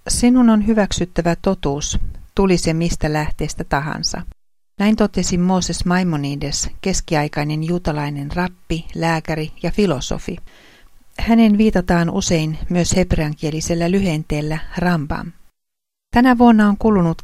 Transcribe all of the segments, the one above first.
Sinun on hyväksyttävä totuus, tuli se mistä lähteestä tahansa. Näin totesi Mooses Maimonides, keskiaikainen juutalainen rappi, lääkäri ja filosofi. Hänen viitataan usein myös hebreankielisellä lyhenteellä Rambam. Tänä vuonna on kulunut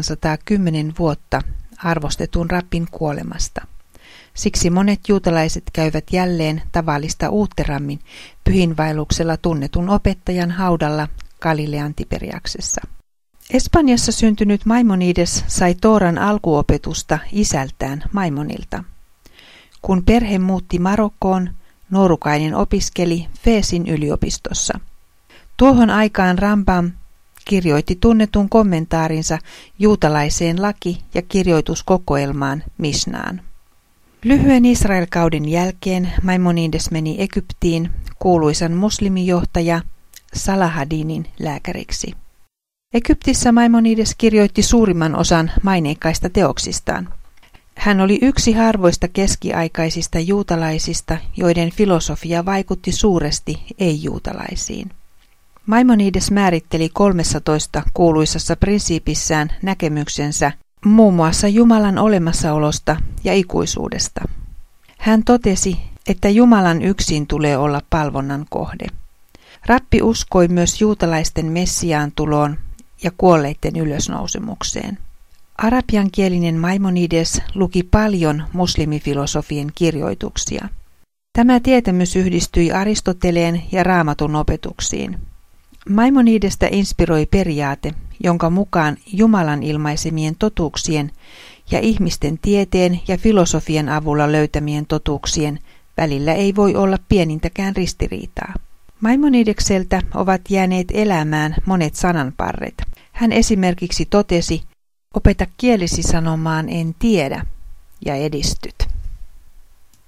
810 vuotta arvostetun rappin kuolemasta. Siksi monet juutalaiset käyvät jälleen tavallista uutterammin pyhinvaelluksella tunnetun opettajan haudalla Galilean Tiberiaksessa. Espanjassa syntynyt Maimonides sai Tooran alkuopetusta isältään Maimonilta. Kun perhe muutti Marokkoon, nuorukainen opiskeli Feesin yliopistossa. Tuohon aikaan Rambam kirjoitti tunnetun kommentaarinsa juutalaiseen laki- ja kirjoituskokoelmaan Mishnaan. Lyhyen Israel-kauden jälkeen Maimonides meni Egyptiin kuuluisan muslimijohtaja Salahadinin lääkäriksi. Egyptissä Maimonides kirjoitti suurimman osan maineikkaista teoksistaan. Hän oli yksi harvoista keskiaikaisista juutalaisista, joiden filosofia vaikutti suuresti ei-juutalaisiin. Maimonides määritteli 13 kuuluisassa prinsiipissään näkemyksensä muun muassa Jumalan olemassaolosta ja ikuisuudesta. Hän totesi, että Jumalan yksin tulee olla palvonnan kohde. Rappi uskoi myös juutalaisten Messiaan tuloon ja kuolleiden ylösnousemukseen. Arabiankielinen Maimonides luki paljon muslimifilosofien kirjoituksia. Tämä tietämys yhdistyi Aristoteleen ja Raamatun opetuksiin. Maimonidesta inspiroi periaate, jonka mukaan Jumalan ilmaisemien totuuksien ja ihmisten tieteen ja filosofian avulla löytämien totuuksien välillä ei voi olla pienintäkään ristiriitaa. Maimonidekseltä ovat jääneet elämään monet sananparret. Hän esimerkiksi totesi, opeta kielesi sanomaan en tiedä ja edistyt.